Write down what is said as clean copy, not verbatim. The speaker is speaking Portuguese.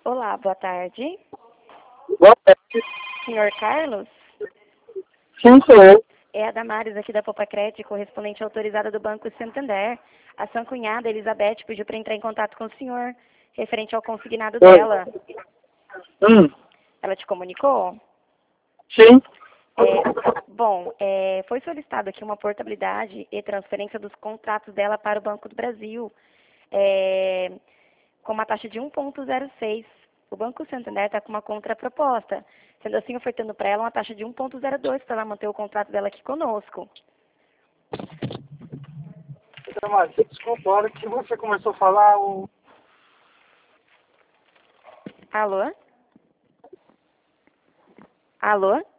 Olá, boa tarde. Boa tarde. Senhor Carlos? Sim, sou eu. É a Damares aqui da Popacred, correspondente autorizada do Banco Santander. A sua cunhada, Elizabeth, pediu para entrar em contato com o senhor, referente ao consignado Oi. dela. Hum, Ela te comunicou? sim. Foi solicitado aqui uma portabilidade e transferência dos contratos dela para o Banco do Brasil, é, com uma taxa de 1,06. O Banco Santander está com uma contraproposta, sendo assim ofertando para ela uma taxa de 1,02 para ela manter o contrato dela aqui conosco. Mas, desculpa, a hora que você começou a falar, Alô? Alô?